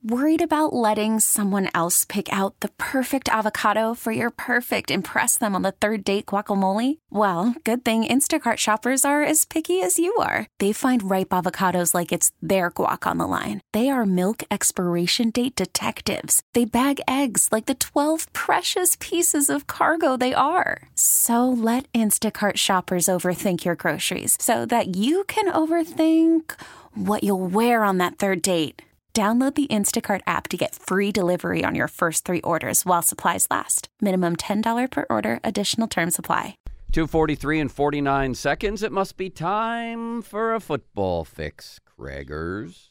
Worried about letting someone else pick out the perfect avocado for your perfect impress them on the third date guacamole? Well, good thing Instacart shoppers are as picky as you are. They find ripe avocados like it's their guac on the line. They are milk expiration date detectives. They bag eggs like the 12 precious pieces of cargo they are. So let Instacart shoppers overthink your groceries so that you can overthink what you'll wear on that third date. Download the Instacart app to get free delivery on your first 3 orders while supplies last. Minimum $10 per order. Additional terms apply. 2:43 and 49 seconds. It must be time for a football fix, Craigers.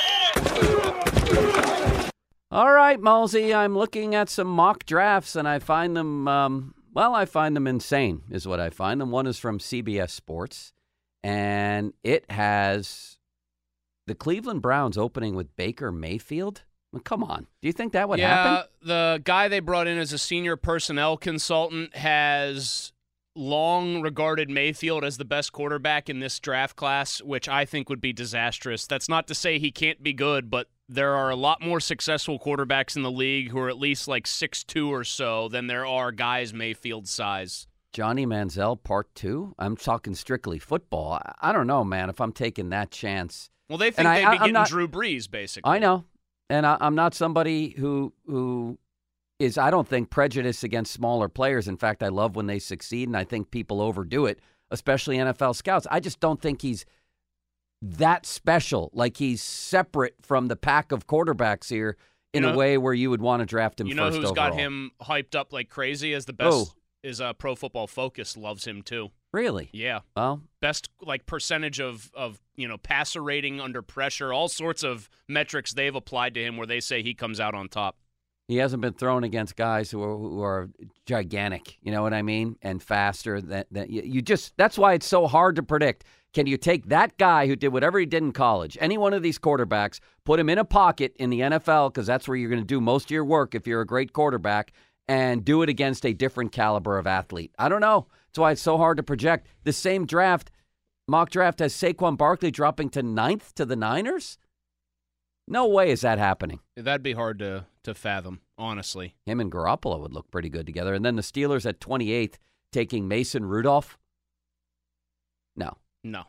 All right, Malsey, I'm looking at some mock drafts, and I find them, I find them insane is what I find them. One is from CBS Sports, and it has the Cleveland Browns opening with Baker Mayfield. Well, come on. Do you think that would happen? Yeah, the guy they brought in as a senior personnel consultant has long regarded Mayfield as the best quarterback in this draft class, which I think would be disastrous. That's not to say he can't be good, but there are a lot more successful quarterbacks in the league who are at least like 6'2" or so than there are guys Mayfield's size. Johnny Manziel, part 2? I'm talking strictly football. I don't know, man, if I'm taking that chance. Well, they think they'd be getting Drew Brees, basically. I know. And I'm not somebody who is, I don't think, prejudiced against smaller players. In fact, I love when they succeed, and I think people overdo it, especially NFL scouts. I just don't think he's that special, like he's separate from the pack of quarterbacks here in a way where you would want to draft him first overall. You know who's got him hyped up like crazy as the best? Is Pro Football Focus loves him, too. Really? Yeah. Well, best percentage of passer rating under pressure, all sorts of metrics they've applied to him where they say he comes out on top. He hasn't been thrown against guys who are gigantic, you know what I mean, and faster. That's why it's so hard to predict. Can you take that guy who did whatever he did in college, any one of these quarterbacks, put him in a pocket in the NFL, because that's where you're going to do most of your work if you're a great quarterback, and do it against a different caliber of athlete? I don't know. That's why it's so hard to project. The same mock draft has Saquon Barkley dropping to 9th to the Niners? No way is that happening. That'd be hard to fathom, honestly. Him and Garoppolo would look pretty good together. And then the Steelers at 28th taking Mason Rudolph? No. No.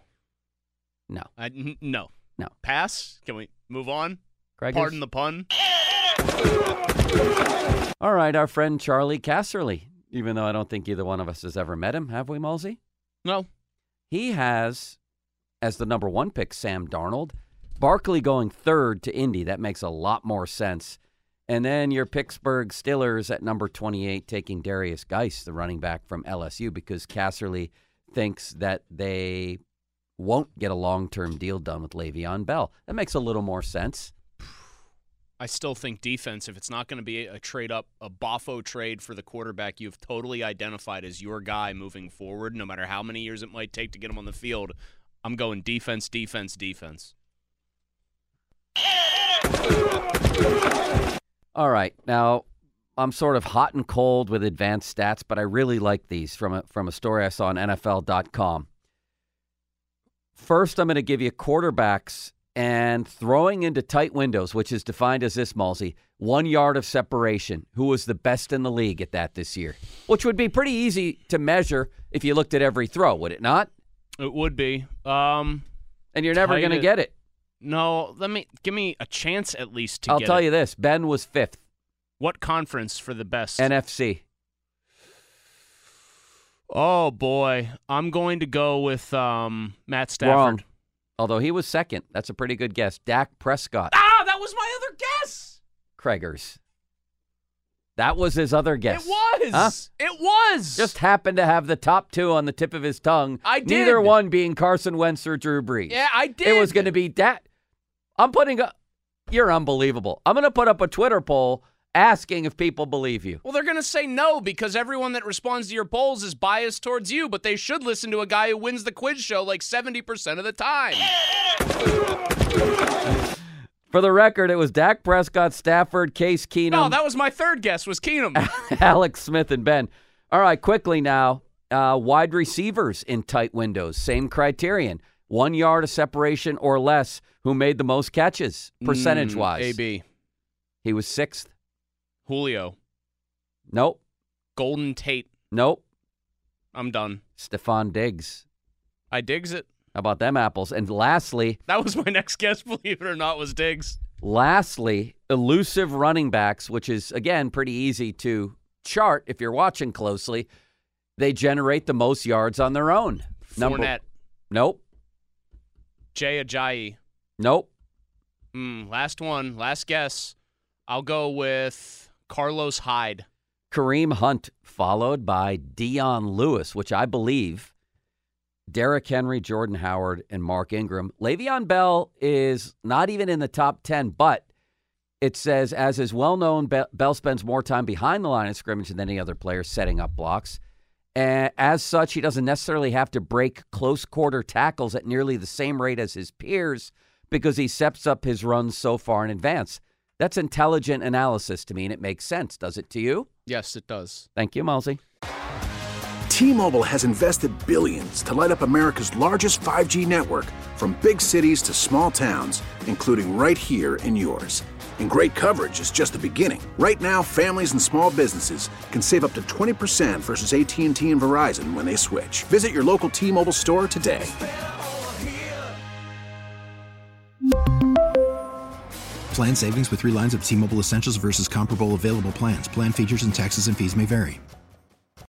No. Pass? Can we move on? Craigers? Pardon the pun. All right, our friend Charlie Casserly, even though I don't think either one of us has ever met him, have we, Mulsey? No. He has, as the number 1 pick, Sam Darnold. Barkley going 3rd to Indy. That makes a lot more sense. And then your Pittsburgh Steelers at number 28 taking Darius Geis, the running back from LSU, because Casserly thinks that they won't get a long-term deal done with Le'Veon Bell. That makes a little more sense. I still think defense, if it's not going to be a trade up, a Boffo trade for the quarterback you've totally identified as your guy moving forward, no matter how many years it might take to get him on the field, I'm going defense. All right. Now, I'm sort of hot and cold with advanced stats, but I really like these from a story I saw on NFL.com. First, I'm going to give you quarterbacks and throwing into tight windows, which is defined as this, Mulsey, 1 yard of separation. Who was the best in the league at that this year? Which would be pretty easy to measure if you looked at every throw, would it not? It would be. And you're never going to get it. No, give me a chance at least to get it. I'll tell you this. Ben was 5th. What conference for the best? NFC. Oh, boy. I'm going to go with Matt Stafford. Wrong. Although he was 2nd. That's a pretty good guess. Dak Prescott. Ah, that was my other guess. Craigers. That was his other guess. It was. Huh? It was. Just happened to have the top 2 on the tip of his tongue. I did. Neither one being Carson Wentz or Drew Brees. Yeah, I did. It was going to be Dak. You're unbelievable. I'm going to put up a Twitter poll asking if people believe you. Well, they're going to say no because everyone that responds to your polls is biased towards you, but they should listen to a guy who wins the quiz show like 70% of the time. For the record, it was Dak Prescott, Stafford, Case Keenum. No, that was my third guess, was Keenum. Alex Smith and Ben. All right, quickly now. Wide receivers in tight windows. Same criterion. 1 yard of separation or less. Who made the most catches, percentage-wise? AB. He was 6th. Julio. Nope. Golden Tate. Nope. I'm done. Stephon Diggs. I digs it. How about them apples? And lastly, that was my next guess, believe it or not, was Diggs. Lastly, elusive running backs, which is, again, pretty easy to chart if you're watching closely. They generate the most yards on their own. Fournette. Nope. Jay Ajayi. Nope. Last one. Last guess. I'll go with Carlos Hyde. Kareem Hunt, followed by Dion Lewis, which I believe Derrick Henry, Jordan Howard, and Mark Ingram. Le'Veon Bell is not even in the top 10, but it says, as is well known, Bell spends more time behind the line of scrimmage than any other player setting up blocks. And as such, he doesn't necessarily have to break close quarter tackles at nearly the same rate as his peers because he sets up his runs so far in advance. That's intelligent analysis to me, and it makes sense. Does it to you? Yes, it does. Thank you, Mulsey. T-Mobile has invested billions to light up America's largest 5G network, from big cities to small towns, including right here in yours. And great coverage is just the beginning. Right now, families and small businesses can save up to 20% versus AT&T and Verizon when they switch. Visit your local T-Mobile store today. Plan savings with 3 lines of T-Mobile Essentials versus comparable available plans. Plan features and taxes and fees may vary.